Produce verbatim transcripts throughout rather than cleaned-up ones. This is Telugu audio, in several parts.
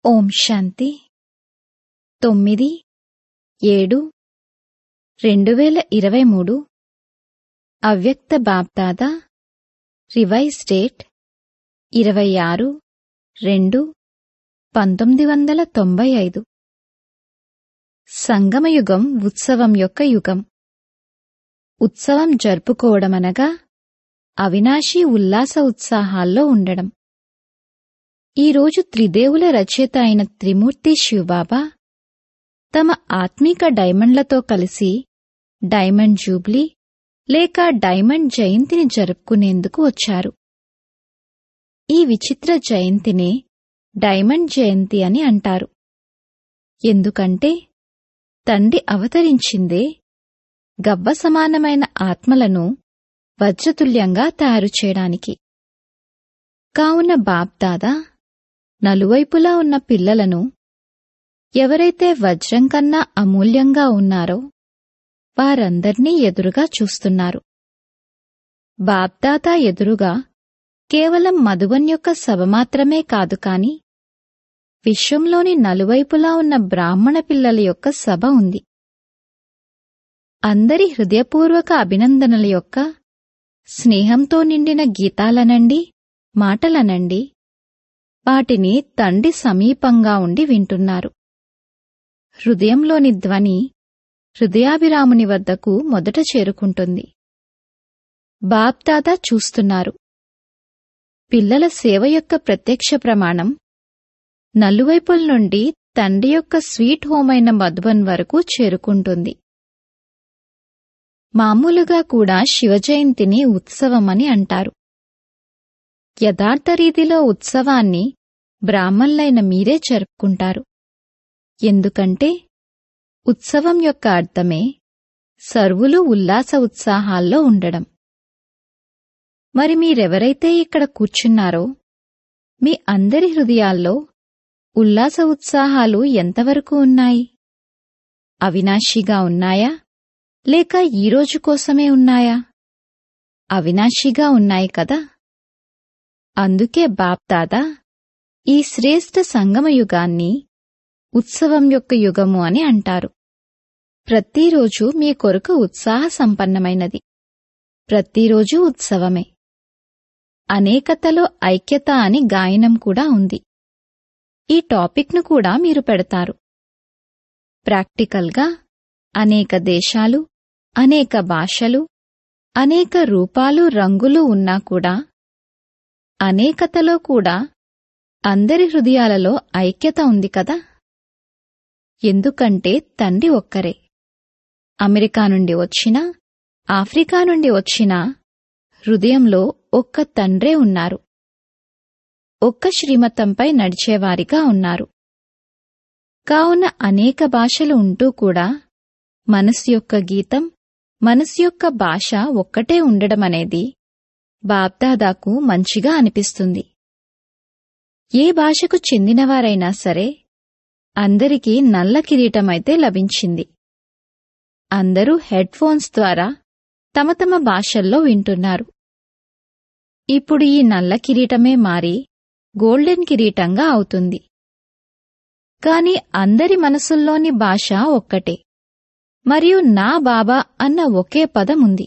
ఓం శాంతి తొమ్మిది ఏడు రెండు వేల ఇరవై మూడు అవ్యక్త బాప్దాదా రివైజ్ డేట్ ఇరవై ఆరు రెండు పంతొమ్మిది వందల తొంభై ఐదు. సంగమయుగం ఉత్సవం యొక్క యుగం. ఉత్సవం జరుపుకోవడమనగా అవినాశీ ఉల్లాస ఉత్సాహాల్లో ఉండడం. ఈరోజు త్రిదేవుల రచయిత అయిన త్రిమూర్తి శివబాబా తమ ఆత్మీక డైమండ్లతో కలిసి డైమండ్ జూబ్లీ లేక డైమండ్ జయంతిని జరుపుకునేందుకు వచ్చారు. ఈ విచిత్ర జయంతినే డైమండ్ జయంతి అని అంటారు. ఎందుకంటే తండ్రి అవతరించిందే గవ్వ సమానమైన ఆత్మలను వజ్రతుల్యంగా తయారు చేయడానికి. కావున బాప్దాదా నలువైపులా ఉన్న పిల్లలను ఎవరైతే వజ్రం కన్నా అమూల్యంగా ఉన్నారో వారందర్నీ ఎదురుగా చూస్తున్నారు. బాప్దాదా ఎదురుగా కేవలం మధువన్ యొక్క సభ మాత్రమే కాదు కాని విశ్వంలోని నలువైపులా ఉన్న బ్రాహ్మణ పిల్లల యొక్క సభ ఉంది. అందరి హృదయపూర్వక అభినందనల యొక్క స్నేహంతో నిండిన గీతాలనండి, మాటలనండి, వాటిని తండ్రి సమీపంగా ఉండి వింటున్నారు. హృదయంలోని ధ్వని హృదయాభిరాముని వద్దకు మొదట చేరుకుంటుంది. బాప్దాదా చూస్తున్నారు. పిల్లల సేవ యొక్క ప్రత్యక్ష ప్రమాణం నలువైపుల నుండి తండ్రి యొక్క స్వీట్ హోమైన మధుబన్ వరకు చేరుకుంటుంది. మామూలుగా కూడా శివజయంతిని ఉత్సవమని అంటారు. యథార్థ రీతిలో ఉత్సవాన్ని బ్రాహ్మణులైన మీరే జరుపుకుంటారు. ఎందుకంటే ఉత్సవం యొక్క అర్థమే సర్వులు ఉల్లాస ఉత్సాహాల్లో ఉండడం. మరి మీరెవరైతే ఇక్కడ కూర్చున్నారో మీ అందరి హృదయాల్లో ఉల్లాస ఉత్సాహాలు ఎంతవరకు ఉన్నాయి? అవినాశిగా ఉన్నాయా లేక ఈరోజు కోసమే ఉన్నాయా? అవినాశిగా ఉన్నాయి కదా. అందుకే బాప్దాదా ఈ శ్రేష్ఠ సంగమయుగాన్ని ఉత్సవం యొక్క యుగము అని అంటారు. ప్రతిరోజు మీ కొరకు ఉత్సాహ సంపన్నమైనది. ప్రతిరోజు ఉత్సవమే. అనేకతలో ఐక్యత అని గాయనం కూడా ఉంది. ఈ టాపిక్ను కూడా మీరు పెడతారు. ప్రాక్టికల్గా అనేక దేశాలు, అనేక భాషలు, అనేక రూపాలు, రంగులు ఉన్నా కూడా అనేకతలో కూడా అందరి హృదయాలలో ఐక్యత ఉంది కదా. ఎందుకంటే తండ్రి ఒక్కరే. అమెరికా నుండి వచ్చినా, ఆఫ్రికా నుండి వచ్చినా హృదయంలో ఒక్క తండ్రే ఉన్నారు. ఒక్క శ్రీమతంపై నడిచేవారిగా ఉన్నారు. కావున అనేక భాషలు ఉంటూ కూడా మనసు యొక్క గీతం, మనసు యొక్క భాష ఒక్కటే ఉండడమనేది బాప్దాదాకు మంచిగా అనిపిస్తుంది. ఏ భాషకు చెందినవారైనా సరే అందరికీ నల్ల కిరీటమైతే లభించింది. అందరూ హెడ్ ఫోన్స్ ద్వారా తమ తమ భాషల్లో వింటున్నారు. ఇప్పుడు ఈ నల్ల కిరీటమే మారి గోల్డెన్ కిరీటంగా అవుతుంది. కాని అందరి మనసుల్లోని భాష ఒక్కటే మరియు నా బాబా అన్న ఒకే పదం ఉంది.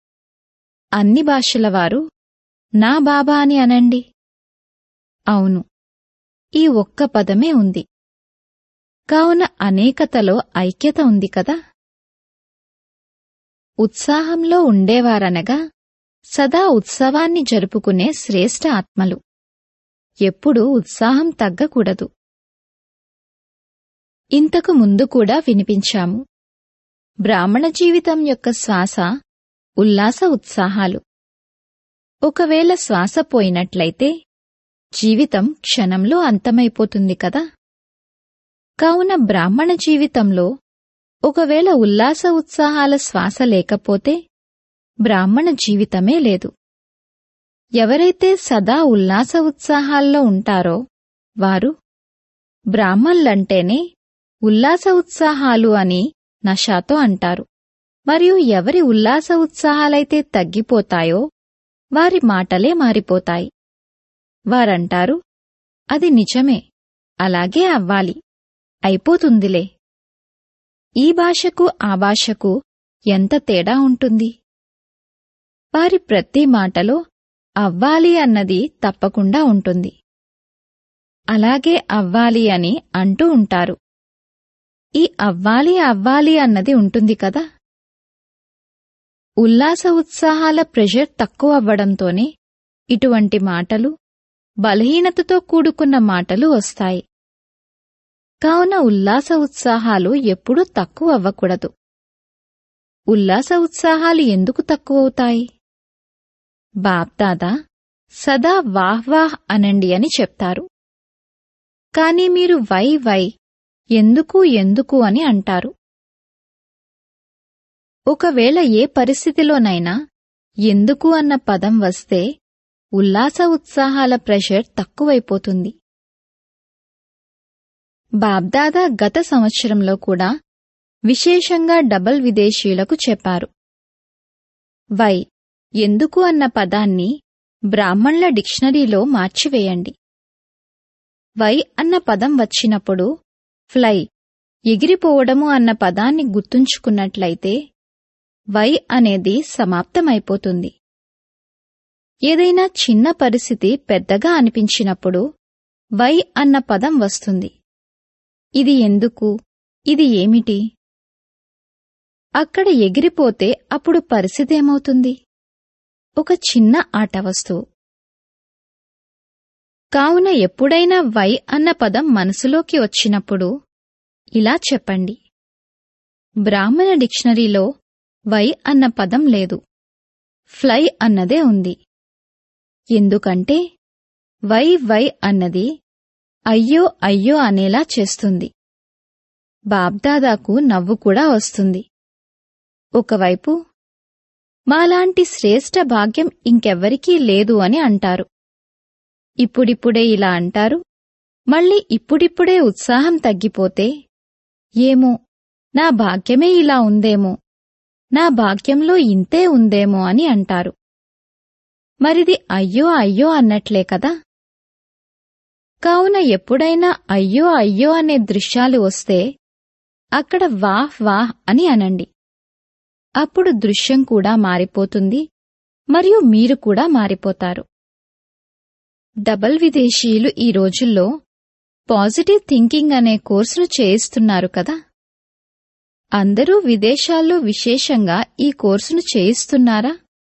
అన్ని భాషల వారు నా బాబా అని అనండి. అవును, ఈ ఒక్క పదమే ఉంది. కావున అనేకతలో ఐక్యత ఉంది కదా. ఉత్సాహంలో ఉండేవారనగా సదా ఉత్సవాన్ని జరుపుకునే శ్రేష్ఠ ఆత్మలు. ఎప్పుడూ ఉత్సాహం తగ్గకూడదు. ఇంతకు ముందు కూడా వినిపించాము. బ్రాహ్మణ జీవితం యొక్క శ్వాస ఉల్లాస ఉత్సాహాలు. ఒకవేళ శ్వాస పోయినట్లయితే జీవితం క్షణంలో అంతమైపోతుంది కదా. కావున బ్రాహ్మణ జీవితంలో ఒకవేళ ఉల్లాస ఉత్సాహాల శ్వాస లేకపోతే బ్రాహ్మణ జీవితమే లేదు. ఎవరైతే సదా ఉల్లాస ఉత్సాహాల్లో ఉంటారో వారు బ్రాహ్మణులంటేనే ఉల్లాస ఉత్సాహాలు అని నషాతో అంటారు. మరియు ఎవరి ఉల్లాస ఉత్సాహాలైతే తగ్గిపోతాయో వారి మాటలే మారిపోతాయి. వారంటారు, అది నిజమే, అలాగే అవ్వాలి, అయిపోతుందిలే. ఈ భాషకు ఆ భాషకు ఎంత తేడా ఉంటుంది. వారి ప్రతి మాటలో అవ్వాలి అన్నది తప్పకుండా ఉంటుంది. అలాగే అవ్వాలి అని అంటూ ఉంటారు. ఈ అవ్వాలి అవ్వాలి అన్నది ఉంటుంది కదా. ఉల్లాస ఉత్సాహాల ప్రెషర్ తక్కువ అవ్వడంతోనే ఇటువంటి మాటలు, బలహీనతతో కూడుకున్న మాటలు వస్తాయి. కావున ఉల్లాస ఉత్సాహాలు ఎప్పుడూ తక్కువ అవ్వకూడదు. ఉల్లాస ఉత్సాహాలు ఎందుకు తక్కువవుతాయి? బాప్దాదా సదా వాహ్ వాహ్ అనండి అని చెప్తారు. కాని మీరు వై వై ఎందుకు ఎందుకు అని అంటారు. ఒకవేళ ఏ పరిస్థితిలోనైనా ఎందుకు అన్న పదం వస్తే ఉల్లాస ఉత్సాహాల ప్రెషర్ తక్కువైపోతుంది. బాబ్దాదా గత సంవత్సరంలో కూడా విశేషంగా డబల్ విదేశీయులకు చెప్పారు. వై ఎందుకు అన్న పదాన్ని బ్రాహ్మణుల డిక్షనరీలో మార్చివేయండి. వై అన్న పదం వచ్చినప్పుడు ఫ్లై ఎగిరిపోవడము అన్న పదాన్ని గుర్తుంచుకున్నట్లయితే వై అనేది సమాప్తమైపోతుంది. ఏదైనా చిన్న పరిస్థితి పెద్దగా అనిపించినప్పుడు వై అన్న పదం వస్తుంది. ఇది ఎందుకు, ఇది ఏమిటి? అక్కడ ఎగిరిపోతే అప్పుడు పరిస్థితి ఏమవుతుంది? ఒక చిన్న ఆట వస్తువు. కావున ఎప్పుడైనా వై అన్న పదం మనసులోకి వచ్చినప్పుడు ఇలా చెప్పండి. బ్రాహ్మణ డిక్షనరీలో వై అన్న పదం లేదు, ఫ్లై అన్నదే ఉంది. ఎందుకంటే వై వై అన్నది అయ్యో అయ్యో అనేలా చేస్తుంది. బాబ్దాదాకు నవ్వు కూడా వస్తుంది. ఒకవైపు మాలాంటి శ్రేష్ఠ భాగ్యం ఇంకెవ్వరికీ లేదు అని అంటారు. ఇప్పుడిప్పుడే ఇలా అంటారు, మళ్ళీ ఇప్పుడిప్పుడే ఉత్సాహం తగ్గిపోతే ఏమో నా భాగ్యమే ఇలా ఉందేమో, నా భాగ్యంలో ఇంతే ఉందేమో అని అంటారు. మరిది అయ్యో అయ్యో అన్నట్లే కదా. కావున ఎప్పుడైనా అయ్యో అయ్యో అనే దృశ్యాలు వస్తే అక్కడ వాహ్ వాహ్ అని అనండి. అప్పుడు దృశ్యం కూడా మారిపోతుంది మరియు మీరు కూడా మారిపోతారు. డబల్ విదేశీయులు ఈ రోజుల్లో పాజిటివ్ థింకింగ్ అనే కోర్సును చేయిస్తున్నారు కదా. అందరూ విదేశాల్లో విశేషంగా ఈ కోర్సును చేయిస్తున్నారా?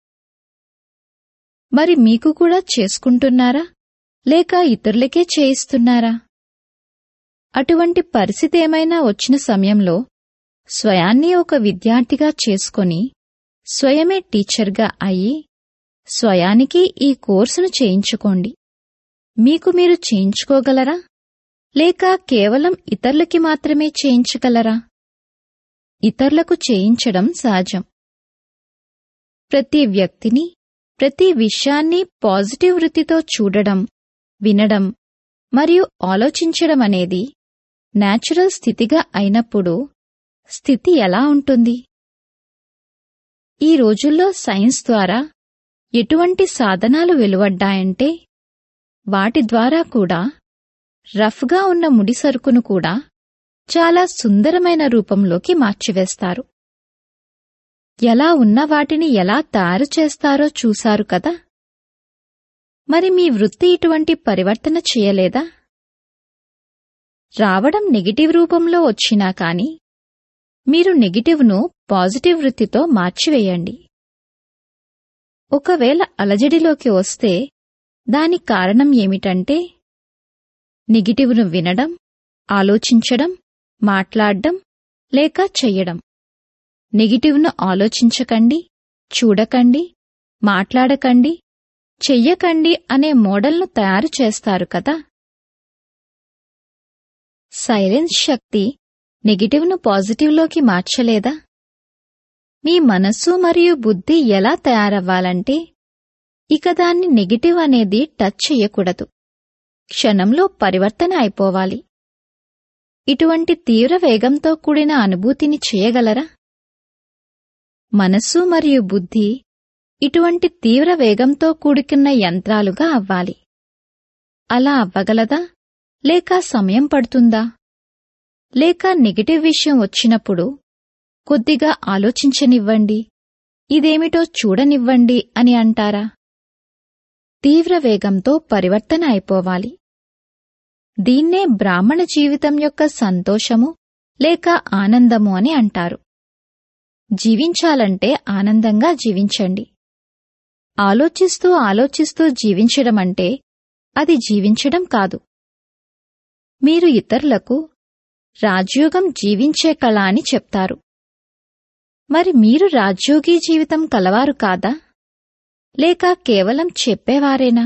మరి మీకు కూడా చేసుకుంటున్నారా, లేక ఇతరులకే చేయిస్తున్నారా? అటువంటి పరిస్థితి ఏమైనా వచ్చిన సమయంలో స్వయాన్ని ఒక విద్యార్థిగా చేసుకొని స్వయమే టీచర్గా అయి స్వయానికి ఈ కోర్సును చేయించుకోండి. మీకు మీరు చేయించుకోగలరా, లేక కేవలం ఇతరులకి మాత్రమే చేయించగలరా? ఇతరులకు చేయించడం సహజం. ప్రతి వ్యక్తిని, ప్రతి విషయాన్ని పాజిటివ్ వృత్తితో చూడడం, వినడం మరియు ఆలోచించడం అనేది నేచురల్ స్థితిగా అయినప్పుడు స్థితి ఎలా ఉంటుంది? ఈ రోజుల్లో సైన్స్ ద్వారా ఎటువంటి సాధనాలు వెలువడ్డాయంటే వాటి ద్వారా కూడా రఫ్గా ఉన్న ముడిసరుకును కూడా చాలా సుందరమైన రూపంలోకి మార్చివేస్తారు. ఎలా ఉన్న వాటిని ఎలా తయారు చేస్తారో చూశారు కదా. మరి మీ వృత్తి ఇటువంటి పరివర్తన చేయలేదా? రావడం నెగటివ్ రూపంలో వచ్చినా కాని మీరు నెగటివ్ను పాజిటివ్ వృత్తితో మార్చివేయండి. ఒకవేళ అలజడిలోకి వస్తే దాని కారణం ఏమిటంటే నెగటివ్ను వినడం, ఆలోచించడం, మాట్లాడడం లేక చెయ్యడం. నెగటివ్ను ఆలోచించకండి, చూడకండి, మాట్లాడకండి, చెయ్యకండి అనే మోడల్ను తయారు చేస్తారు కదా. సైలెన్స్ శక్తి నెగటివ్ను పాజిటివ్లోకి మార్చలేదా? మీ మనస్సు మరియు బుద్ధి ఎలా తయారవ్వాలంటే ఇక దాన్ని నెగటివ్ అనేది టచ్ చెయ్యకూడదు. క్షణంలో పరివర్తన అయిపోవాలి. ఇటువంటి తీవ్ర వేగంతో కూడిన అనుభూతిని చేయగలరా? మనస్సు మరియు బుద్ధి ఇటువంటి తీవ్ర వేగంతో కూడుకున్న యంత్రాలుగా అవ్వాలి. అలా అవ్వగలదా, లేక సమయం పడుతుందా? లేక నెగటివ్ విషయం వచ్చినప్పుడు కొద్దిగా ఆలోచించనివ్వండి, ఇదేమిటో చూడనివ్వండి అని అంటారా? తీవ్ర వేగంతో పరివర్తన అయిపోవాలి. దీన్నే బ్రాహ్మణ జీవితం యొక్క సంతోషము లేక ఆనందము అని అంటారు. జీవించాలంటే ఆనందంగా జీవించండి. ఆలోచిస్తూ ఆలోచిస్తూ జీవించడమంటే అది జీవించడం కాదు. మీరు ఇతరులకు రాజయోగం జీవించే కళ అని చెప్తారు. మరి మీరు రాజయోగీ జీవితం కలవారు కాదా? లేక కేవలం చెప్పేవారేనా?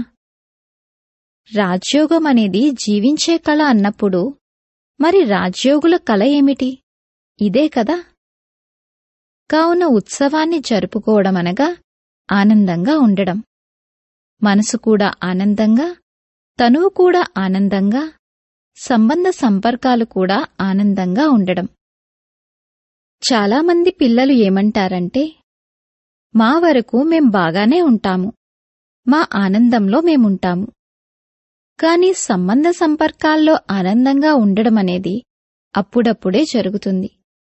రాజయోగం అనేది జీవించే కళ అన్నప్పుడు మరి రాజయోగుల కళ ఏమిటి? ఇదే కదా. కావున ఉత్సవాన్ని జరుపుకోవడమనగా ఆనందంగా ఉండడం. మనసు కూడా ఆనందంగా, తనువు కూడా ఆనందంగా, సంబంధ సంపర్కాలు కూడా ఆనందంగా ఉండడం. చాలామంది పిల్లలు ఏమంటారంటే, మా వరకు మేం బాగానే ఉంటాము, మా ఆనందంలో మేముంటాము. కాని సంబంధ సంపర్కాల్లో ఆనందంగా ఉండడమనేది అప్పుడప్పుడే జరుగుతుంది.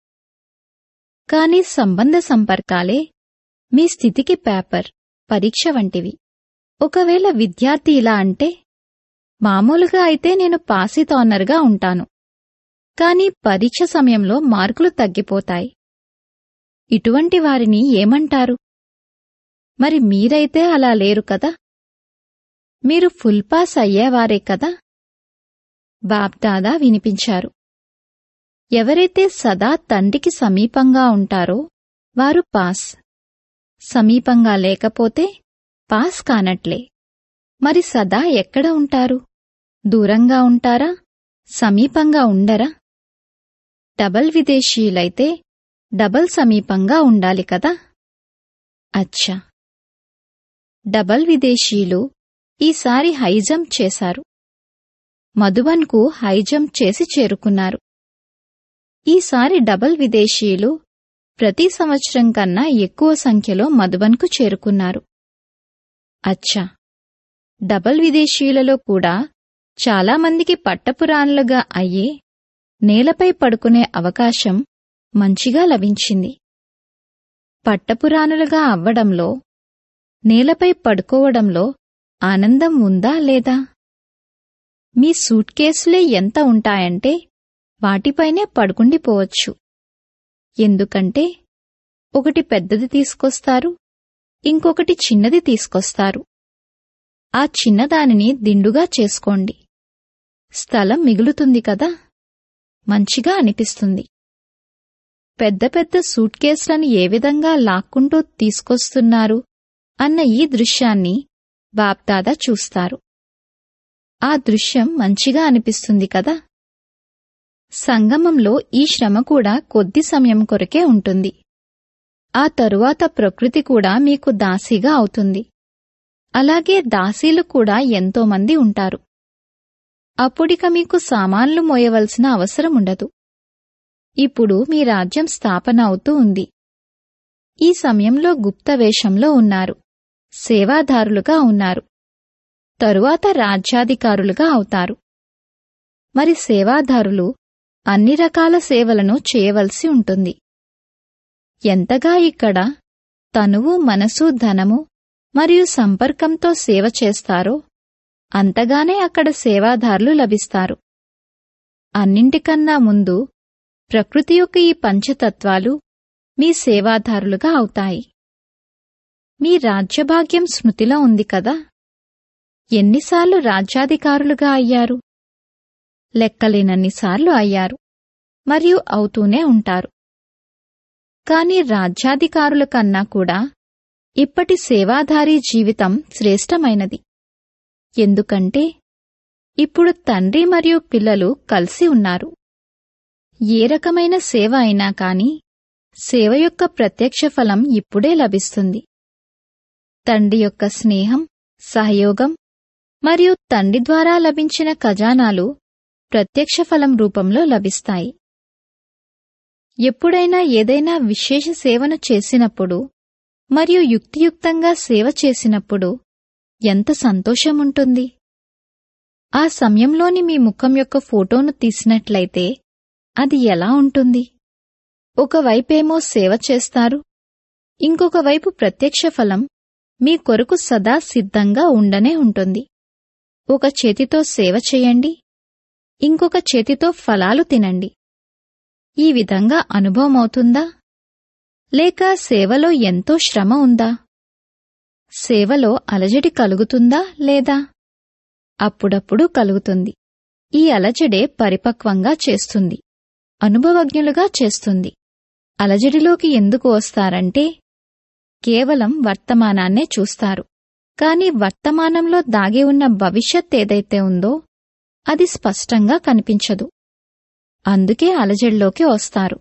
కాని సంబంధ సంపర్కాలే మీ స్థితికి పేపర్, పరీక్ష వంటివి. ఒకవేళ విద్యార్థి ఇలా అంటే, మామూలుగా అయితే నేను పాసితానర్గా ఉంటాను, కాని పరీక్ష సమయంలో మార్కులు తగ్గిపోతాయి. ఇటువంటి వారిని ఏమంటారు? మరి మీరైతే అలా లేరు కదా. మీరు ఫుల్ పాస్ అయ్యేవారే కదా. బాప్దాదా వినిపించారు, ఎవరైతే సదా తండ్రికి సమీపంగా ఉంటారో వారు పాస్. సమీపంగా లేకపోతే పాస్ కానట్లే. మరి సదా ఎక్కడ ఉంటారు? దూరంగా ఉంటారా? సమీపంగా ఉండరా? డబల్ విదేశీయులైతే డబల్ సమీపంగా ఉండాలి కదా. అచ్చా, డబల్ విదేశీయులు ఈసారి హైజంప్ చేశారు. మధుబన్కు హైజంప్ చేసి చేరుకున్నారు. ఈసారి డబల్ విదేశీయులు ప్రతి సంవత్సరం కన్నా ఎక్కువ సంఖ్యలో మధుబన్కు చేరుకున్నారు. అచ్చా, డబల్ విదేశీయులలో కూడా చాలామందికి పట్టపురాణులుగా అయ్యే నేలపై పడుకునే అవకాశం మంచిగా లభించింది. పట్టపురాణులుగా అవ్వడంలో, నేలపై పడుకోవడంలో ఆనందం ఉందా లేదా? మీ సూట్ కేసులే ఎంత ఉంటాయంటే వాటిపైనే పడుకుండిపోవచ్చు. ఎందుకంటే ఒకటి పెద్దది తీసుకొస్తారు, ఇంకొకటి చిన్నది తీసుకొస్తారు. ఆ చిన్నదానిని దిండుగా చేసుకోండి. స్థలం మిగులుతుంది కదా, మంచిగా అనిపిస్తుంది. పెద్ద పెద్ద సూట్ కేసులను ఏ విధంగా లాక్కుంటూ తీసుకొస్తున్నారు అన్న ఈ దృశ్యాన్ని బాప్దాదా చూస్తారు. ఆ దృశ్యం మంచిగా అనిపిస్తుంది కదా. సంగమంలో ఈ శ్రమ కూడా కొద్ది సమయం కొరకే ఉంటుంది. ఆ తరువాత ప్రకృతి కూడా మీకు దాసీగా అవుతుంది. అలాగే దాసీలు కూడా ఎంతోమంది ఉంటారు. అప్పుడిక మీకు సామాన్లు మోయవలసిన అవసరముండదు. ఇప్పుడు మీ రాజ్యం స్థాపన అవుతూ ఉంది. ఈ సమయంలో గుప్త వేషంలో ఉన్నారు, సేవాదారులుగా ఉన్నారు. తరువాత రాజ్యాధికారులుగా అవుతారు. మరి సేవాదారులు అన్ని రకాల సేవలను చేయవలసి ఉంటుంది. ఎంతగా ఇక్కడ తనువు, మనసు, ధనము మరియు సంపర్కంతో సేవ చేస్తారో అంతగానే అక్కడ సేవాదారులు లభిస్తారు. అన్నింటికన్నా ముందు ప్రకృతి యొక్క ఈ పంచతత్వాలు మీ సేవాదారులుగా అవుతాయి. మీ రాజ్యభాగ్యం స్మృతిలో ఉంది కదా. ఎన్నిసార్లు రాజ్యాధికారులుగా అయ్యారు? లెక్కలేనన్నిసార్లు అయ్యారు మరియు అవుతూనే ఉంటారు. కాని రాజ్యాధికారుల కన్నా కూడా ఇప్పటి సేవాధారీ జీవితం శ్రేష్టమైనది. ఎందుకంటే ఇప్పుడు తండ్రి మరియు పిల్లలు కలిసి ఉన్నారు. ఏ రకమైన సేవ అయినా కాని సేవ యొక్క ప్రత్యక్ష ఫలం ఇప్పుడే లభిస్తుంది. తండ్రి యొక్క స్నేహం, సహయోగం మరియు తండ్రి ద్వారా లభించిన ఖజానాలు ప్రత్యక్ష ఫలం రూపంలో లభిస్తాయి. ఎప్పుడైనా ఏదైనా విశేష సేవను చేసినప్పుడు మరియు యుక్తియుక్తంగా సేవ చేసినప్పుడు ఎంత సంతోషముంటుంది. ఆ సమయంలోని మీ ముఖం యొక్క ఫోటోను తీసినట్లయితే అది ఎలా ఉంటుంది? ఒకవైపేమో సేవ చేస్తారు, ఇంకొక వైపు ప్రత్యక్ష ఫలం మీ కొరకు సదా సిద్ధంగా ఉండనే ఉంటుంది. ఒక చేతితో సేవ చేయండి, ఇంకొక చేతితో ఫలాలు తినండి. ఈ విధంగా అనుభవమవుతుందా? లేక సేవలో ఎంతో శ్రమ ఉందా? సేవలో అలజడి కలుగుతుందా లేదా? అప్పుడప్పుడు కలుగుతుంది. ఈ అలజడే పరిపక్వంగా చేస్తుంది, అనుభవజ్ఞులుగా చేస్తుంది. అలజడిలోకి ఎందుకు వస్తారంటే కేవలం వర్తమానాన్నే చూస్తారు, కాని వర్తమానంలో దాగి ఉన్న భవిష్యత్ ఏదైతే ఉందో అది స్పష్టంగా కనిపించదు. అందుకే అలజడిలోకి వస్తారు.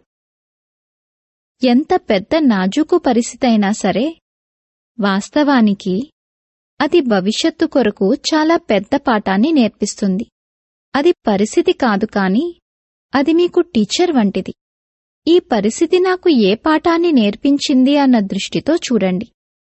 ఎంత పెద్ద నాజూకు పరిస్థితి అయినా సరే వాస్తవానికి అది భవిష్యత్తు కొరకు చాలా పెద్ద పాఠాన్ని నేర్పిస్తుంది. అది పరిస్థితి కాదు కాని అది మీకు టీచర్ వంటిది. ఈ పరిస్థితి నాకు ఏ పాఠాన్ని నేర్పించింది అన్న దృష్టితో చూడండి.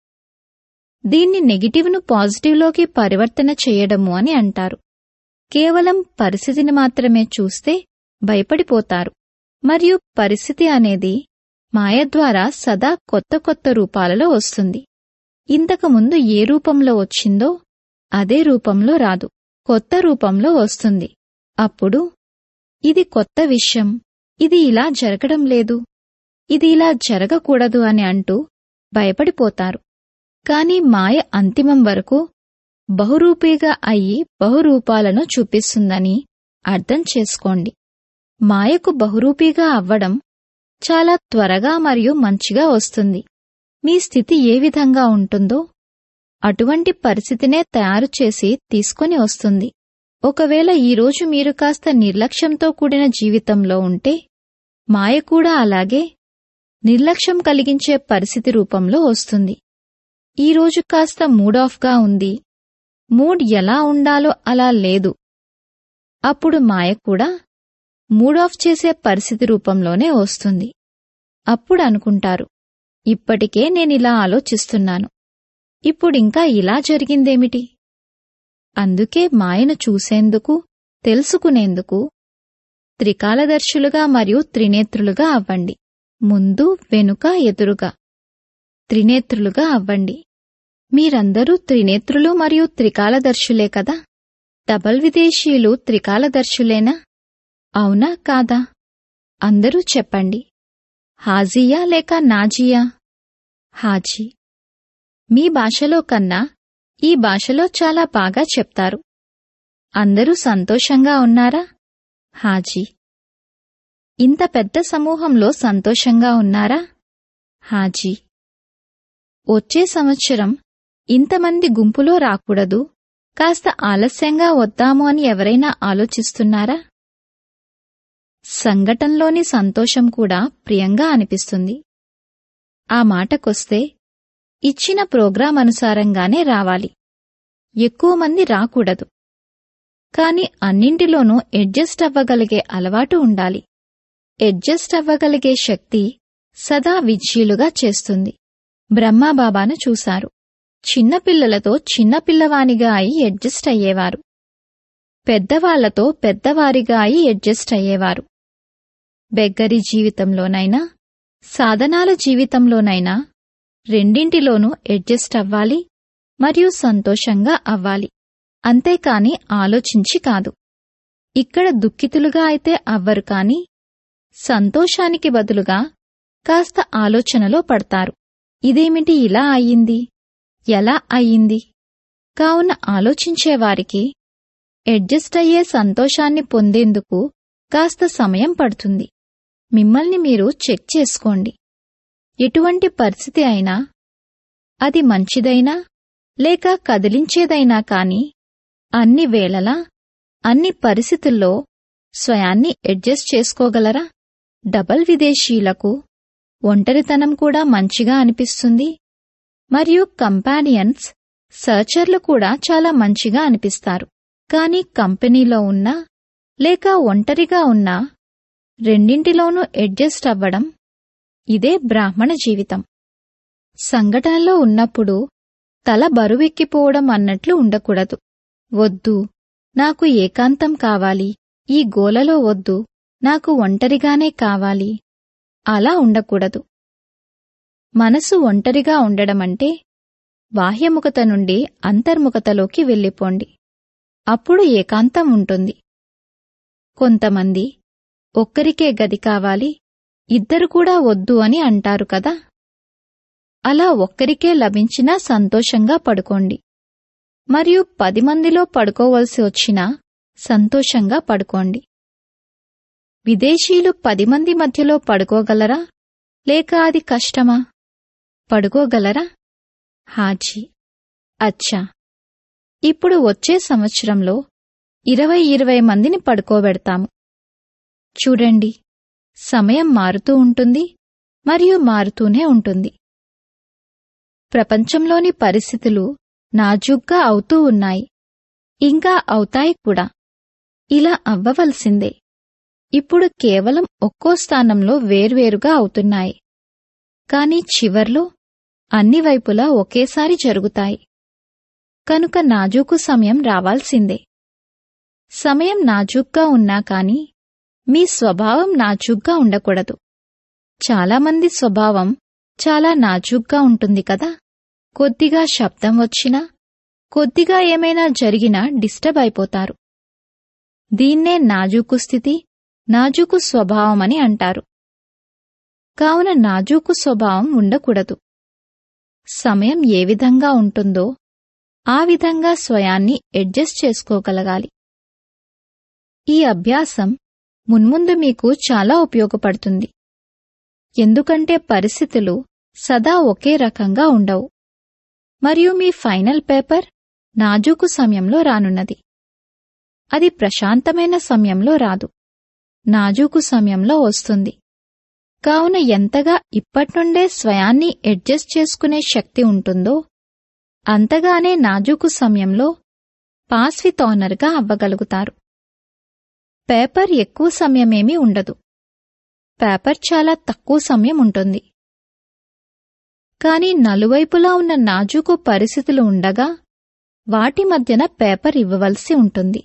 దీన్ని నెగిటివ్ను పాజిటివ్లోకి పరివర్తన చేయడము అని అంటారు. కేవలం పరిస్థితిని మాత్రమే చూస్తే భయపడిపోతారు. మరియు పరిస్థితి అనేది మాయ ద్వారా సదా కొత్త కొత్త రూపాలలో వస్తుంది. ఇంతకుముందు ఏ రూపంలో వచ్చిందో అదే రూపంలో రాదు, కొత్త రూపంలో వస్తుంది. అప్పుడు ఇది కొత్త విషయం, ఇది ఇలా జరగడం లేదు, ఇది ఇలా జరగకూడదు అని అంటూ భయపడిపోతారు. కాని మాయ అంతిమం వరకు బహురూపీగా అయి బహురూపాలను చూపిస్తుందని అర్థం చేసుకోండి. మాయకు బహురూపీగా అవ్వడం చాలా త్వరగా మరియు మంచిగా వస్తుంది. మీ స్థితి ఏ విధంగా ఉంటుందో అటువంటి పరిస్థితినే తయారు చేసి తీసుకొని వస్తుంది. ఒకవేళ ఈరోజు మీరు కాస్త నిర్లక్ష్యంతో కూడిన జీవితంలో ఉంటే మాయ కూడా అలాగే నిర్లక్ష్యం కలిగించే పరిస్థితి రూపంలో వస్తుంది. ఈరోజు కాస్త మూడ్ ఆఫ్గా ఉంది, మూడ్ ఎలా ఉండాలో అలా లేదు, అప్పుడు మాయ కూడా మూడ్ ఆఫ్ చేసే పరిస్థితి రూపంలోనే వస్తుంది. అప్పుడు అనుకుంటారు, ఇప్పటికే నేనిలా ఆలోచిస్తున్నాను, ఇప్పుడింకా ఇలా జరిగిందేమిటి? అందుకే మాయను చూసేందుకు, తెలుసుకునేందుకు త్రికాలదర్శులుగా మరియు త్రినేత్రులుగా అవ్వండి. ముందు, వెనుక, ఎదురుగా త్రినేత్రులుగా అవ్వండి. మీరందరూ త్రినేత్రులు మరియు త్రికాలదర్శులే కదా? డబల్ విదేశీయులు త్రికాలదర్శులేనా? అవునా కాదా? అందరూ చెప్పండి. హాజీయా లేక నాజీయా? హాజీ. మీ భాషలో కన్నా ఈ భాషలో చాలా బాగా చెప్తారు. అందరూ సంతోషంగా ఉన్నారా? హాజీ. ఇంత పెద్ద సమూహంలో సంతోషంగా ఉన్నారా? హాజీ. వచ్చే సంవత్సరం ఇంతమంది గుంపులో రాకూడదు, కాస్త ఆలస్యంగా వద్దాము అని ఎవరైనా ఆలోచిస్తున్నారా? సంఘటనలోని సంతోషం కూడా ప్రియంగా అనిపిస్తుంది. ఆ మాటకొస్తే ఇచ్చిన ప్రోగ్రాం అనుసారంగానే రావాలి, ఎక్కువ మంది రాకూడదు. కాని అన్నింటిలోనూ అడ్జస్ట్ అవ్వగలిగే అలవాటు ఉండాలి. అడ్జస్ట్ అవ్వగలిగే శక్తి సదా విజయులుగా చేస్తుంది. బ్రహ్మాబాబాను చూశారు. చిన్నపిల్లలతో చిన్నపిల్లవానిగా అయి అడ్జస్ట్ అయ్యేవారు, పెద్దవాళ్లతో పెద్దవారిగా అయి అడ్జస్ట్ అయ్యేవారు. బెగ్గరి జీవితంలోనైనా సాధనాల జీవితంలోనైనా రెండింటిలోనూ అడ్జస్ట్ అవ్వాలి మరియు సంతోషంగా అవ్వాలి, అంతేకాని ఆలోచించి కాదు. ఇక్కడ దుఃఖితులుగా అయితే అవ్వరు కాని సంతోషానికి బదులుగా కాస్త ఆలోచనలో పడతారు. ఇదేమిటి ఇలా అయ్యింది, ఎలా అయ్యింది? కావున ఆలోచించేవారికి అడ్జస్ట్ అయ్యే సంతోషాన్ని పొందేందుకు కాస్త సమయం పడుతుంది. మిమ్మల్ని మీరు చెక్ చేసుకోండి. ఎటువంటి పరిస్థితి అయినా, అది మంచిదైనా లేక కదిలించేదైనా కాని అన్ని వేళలా అన్ని పరిస్థితుల్లో స్వయాన్ని అడ్జస్ట్ చేసుకోగలరా? డబల్ విదేశీయులకు ఒంటరితనం కూడా మంచిగా అనిపిస్తుంది మరియు కంపానియన్స్, సర్చర్లు కూడా చాలా మంచిగా అనిపిస్తారు. కాని కంపెనీలో ఉన్నా లేక ఒంటరిగా ఉన్నా రెండింటిలోనూ అడ్జస్ట్ అవ్వడం, ఇదే బ్రాహ్మణ జీవితం. సంఘటనలో ఉన్నప్పుడు తల బరువెక్కిపోవడం అన్నట్లు ఉండకూడదు. వద్దు, నాకు ఏకాంతం కావాలి, ఈ గోలలో వద్దు, నాకు ఒంటరిగానే కావాలి. అలా ఉండకూడదు. మనసు ఒంటరిగా ఉండడమంటే బాహ్యముఖత నుండి అంతర్ముఖతలోకి వెళ్ళిపోండి. అప్పుడు ఏకాంతం ఉంటుంది. కొంతమంది ఒక్కరికే గది కావాలి, ఇద్దరు కూడా వద్దు అని అంటారు కదా. అలా ఒక్కరికే లభించినా సంతోషంగా పడుకోండి. మరియు పది మందిలో పడుకోవలసి వచ్చినా సంతోషంగా పడుకోండి. విదేశీయులు పది మంది మధ్యలో పడుకోగలరా, లేక అది కష్టమా? పడుకోగలరా? హాజీ. అచ్చా. ఇప్పుడు వచ్చే సంవత్సరంలో ఇరవై ఇరవై మందిని పడుకోబెడతాము. చూడండి, సమయం మారుతూ ఉంటుంది మరియు మారుతూనే ఉంటుంది. ప్రపంచంలోని పరిస్థితులు నాజూగ్గా అవుతూ ఉన్నాయి, ఇంకా అవుతాయి కూడా. ఇలా అవ్వవలసిందే. ఇప్పుడు కేవలం ఒక్కో స్థానంలో వేర్వేరుగా అవుతున్నాయి, కాని చివర్లో అన్ని వైపులా ఒకేసారి జరుగుతాయి. కనుక నాజూకు సమయం రావాల్సిందే. సమయం నాజూగ్గా ఉన్నా కాని మీ స్వభావం నాజూగ్గా ఉండకూడదు. చాలామంది స్వభావం చాలా నాజూగ్గా ఉంటుంది కదా. కొద్దిగా శబ్దం వచ్చినా, కొద్దిగా ఏమైనా జరిగినా డిస్టర్బ్ అయిపోతారు. దీన్నే నాజూకు స్థితి, నాజూకు స్వభావమని అంటారు. కావున నాజూకు స్వభావం ఉండకూడదు. సమయం ఏ విధంగా ఉంటుందో ఆ విధంగా స్వయాన్ని అడ్జస్ట్ చేసుకోగలగాలి. ఈ అభ్యాసం మున్ముందు మీకు చాలా ఉపయోగపడుతుంది. ఎందుకంటే పరిస్థితులు సదా ఒకే రకంగా ఉండవు. మరియు మీ ఫైనల్ పేపర్ నాజూకు సమయంలో రానున్నది. అది ప్రశాంతమైన సమయంలో రాదు, నాజూకు సమయంలో వస్తుంది. కావున ఎంతగా ఇప్పట్నుండే స్వయాన్ని అడ్జస్ట్ చేసుకునే శక్తి ఉంటుందో అంతగానే నాజూకు సమయంలో పాస్ విత్ ఆనర్గా అవ్వగలుగుతారు. పేపర్ ఎక్కువ సమయమేమీ ఉండదు. పేపర్ చాలా తక్కువ సమయం ఉంటుంది. కాని నలువైపులా ఉన్న నాజూకు పరిస్థితులు ఉండగా వాటి మధ్యన పేపర్ ఇవ్వవలసి ఉంటుంది.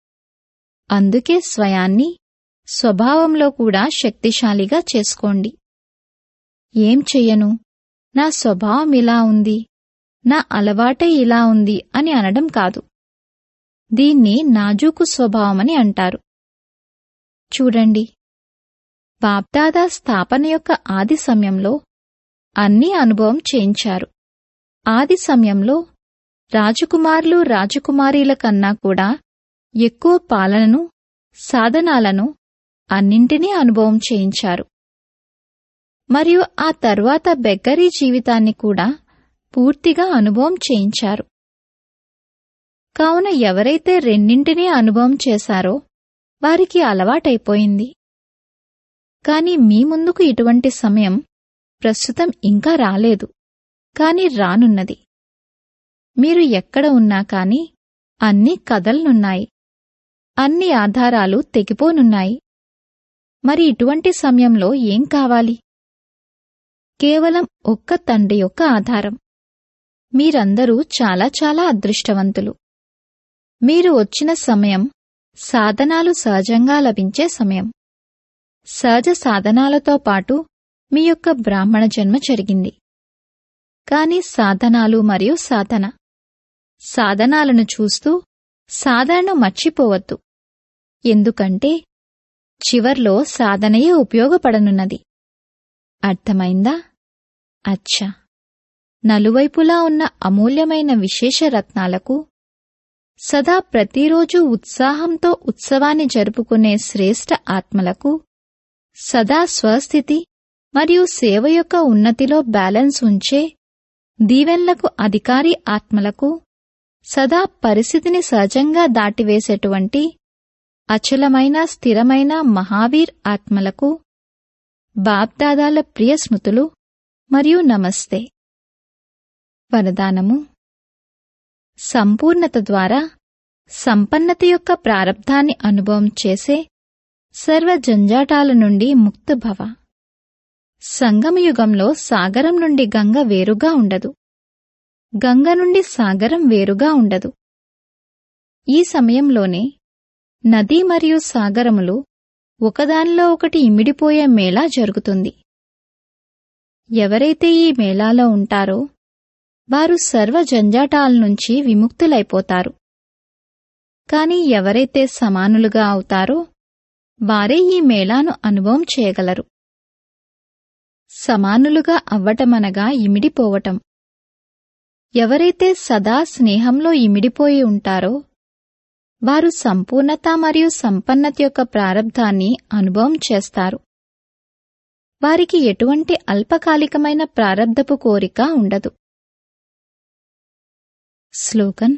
అందుకే స్వయాన్ని స్వభావంలో కూడా శక్తిశాలిగా చేసుకోండి. ఏం చెయ్యను, నా స్వభావం ఇలా ఉంది, నా అలవాటే ఇలా ఉంది అని అనడం కాదు. దీన్ని నాజూకు స్వభావమని అంటారు. చూడండి, బాప్దాదా స్థాపన యొక్క ఆది సమయంలో అన్నీ అనుభవం చేయించారు. ఆది సమయంలో రాజకుమారులు రాజకుమారీల కన్నా కూడా ఎక్కువ పాలనను, సాధనాలను అన్నింటినీ అనుభవం చేయించారు. మరియు ఆ తర్వాత బెగ్గరీ జీవితాన్ని కూడా పూర్తిగా అనుభవం చేయించారు. కావున ఎవరైతే రెండింటినీ అనుభవం చేశారో వారికి అలవాటైపోయింది. కాని మీ ముందుకు ఇటువంటి సమయం ప్రస్తుతం ఇంకా రాలేదు, కాని రానున్నది. మీరు ఎక్కడ ఉన్నా కాని అన్నీ కదలనున్నాయి, అన్ని ఆధారాలు తెగిపోనున్నాయి. మరి ఇటువంటి సమయంలో ఏం కావాలి? కేవలం ఒక్క తండ్రి యొక్క ఆధారం. మీరందరూ చాలా చాలా అదృష్టవంతులు. మీరు వచ్చిన సమయం సాధనాలు సహజంగా లభించే సమయం. సహజ సాధనాలతో పాటు మీ యొక్క బ్రాహ్మణ జన్మ జరిగింది. కాని సాధనాలు మరియు సాధన, సాధనాలను చూస్తూ సాధనను మర్చిపోవద్దు. ఎందుకంటే చివర్లో సాధనయే ఉపయోగపడనున్నది. అర్థమైందా? అచ్చా. నలువైపులా ఉన్న అమూల్యమైన విశేష రత్నాలకు, సదా ప్రతిరోజూ ఉత్సాహంతో ఉత్సవాన్ని జరుపుకునే శ్రేష్ఠ ఆత్మలకు, సదా స్వస్థితి మరియు సేవ యొక్క ఉన్నతిలో బ్యాలెన్స్ ఉంచే దీవెన్లకు అధికారి ఆత్మలకు, సదా పరిస్థితిని సహజంగా దాటివేసేటువంటి అచలమైన స్థిరమైన మహావీర్ ఆత్మలకు బాప్దాదాల ప్రియ స్మృతులు మరియు నమస్తే. వరదానము: సంపూర్ణత ద్వారా సంపన్నత యొక్క ప్రారబ్ధాన్ని అనుభవం చేసే సర్వ జంజాటాల నుండి ముక్తభవ. సంగమయుగంలో సాగరం నుండి గంగ వేరుగా ఉండదు, గంగ నుండి సాగరం వేరుగా ఉండదు. ఈ సమయంలోనే నది మరియు సాగరములు ఒకదానిలో ఒకటి ఇమిడిపోయే మేళా జరుగుతుంది. ఎవరైతే ఈ మేళాలో ఉంటారో వారు సర్వ జంజాటాల నుంచి విముక్తులైపోతారు. కాని ఎవరైతే సమానులుగా అవుతారో వారే ఈ మేళాను అనుభవం చేయగలరు. సమానులుగా అవ్వటమనగా ఇమిడిపోవటం. ఎవరైతే సదా స్నేహంలో ఇమిడిపోయి ఉంటారో వారు సంపూర్ణత మరియు సంపన్నత యొక్క ప్రారబ్ధాన్ని అనుభవం చేస్తారు. వారికి ఎటువంటి అల్పకాలికమైన ప్రారబ్ధపు కోరిక ఉండదు. స్లోగన్: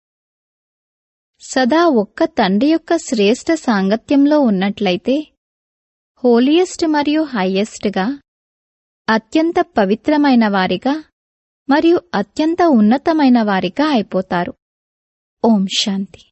సదా ఒక్క తండ్రి యొక్క శ్రేష్ఠ సాంగత్యంలో ఉన్నట్లయితే హోలియెస్ట్ మరియు హైయెస్ట్గా, అత్యంత పవిత్రమైన వారిగా మరియు అత్యంత ఉన్నతమైన వారిగా అయిపోతారు. ఓం శాంతి.